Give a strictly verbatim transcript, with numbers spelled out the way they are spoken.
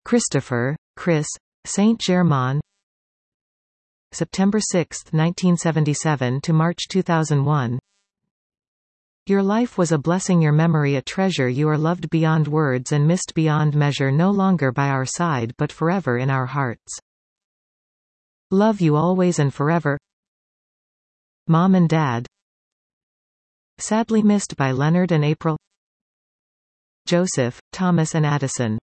Christopher, Chris, Saint-Germain. September sixth nineteen seventy-seven to March two thousand one. Your life was a blessing, your memory a treasure, you are loved beyond words and missed beyond measure, no longer by our side but forever in our hearts. Love you always and forever. Mom and Dad. Sadly missed by Leonard and April. Joseph, Thomas and Addison.